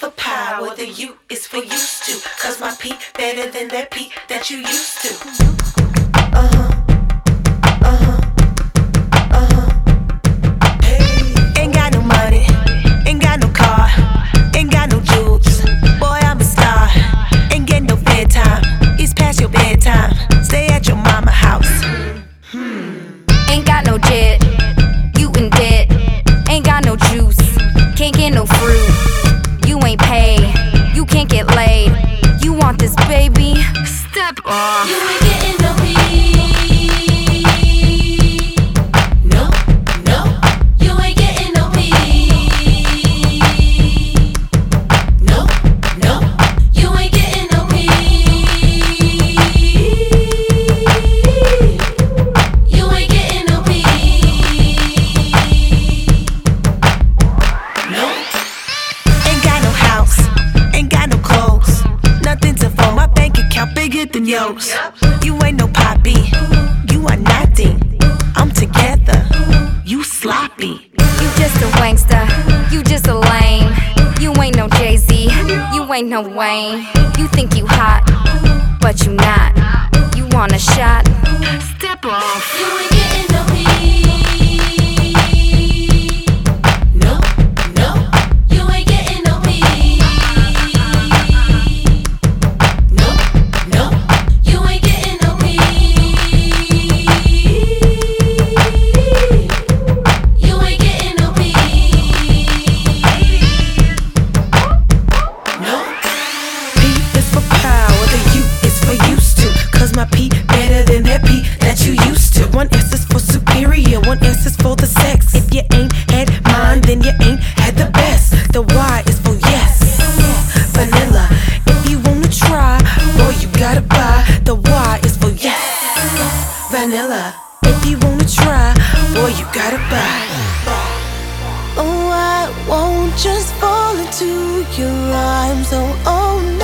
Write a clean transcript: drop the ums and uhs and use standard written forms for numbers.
for power, the U is for used to. Cause my P better than that P that you used to. Hey. Ain't got no money, ain't got no car, ain't got no jewels. Boy, I'm a star. Ain't getting no bedtime, it's past your bedtime. Stay at your mama house. Ain't got no jet, you in debt. Ain't got no juice, can't get no fruit. You ain't paid, you can't get laid. You want this baby? Step off. You ain't getting no P. No, no, you ain't getting no P. No, no, you ain't getting no P. You ain't getting no P. No. Ain't got no house, ain't got no clothes, nothing to phone. My bank account bigger than yours. You ain't no poppy, you are nothing. I'm together, you sloppy. You just a wankster, you just a lame. You ain't no Jay-Z, you ain't no Wayne. You think you hot, but you not. You want a shot? Step off. You ain't getting no P. No, no, you ain't getting no P. No, no, you ain't getting no P. You ain't getting no P. No. P is for power, the U is for used to. Cause my P better than that P that you used to. One S is for superior, one S is for the sex. If you ain't had mine, then you ain't had the best. The Y is for yes, vanilla. If you wanna try, boy, you gotta buy. The Y is for yes, vanilla. If you wanna try, boy, you gotta buy. Oh, I won't just fall into your arms. Oh, oh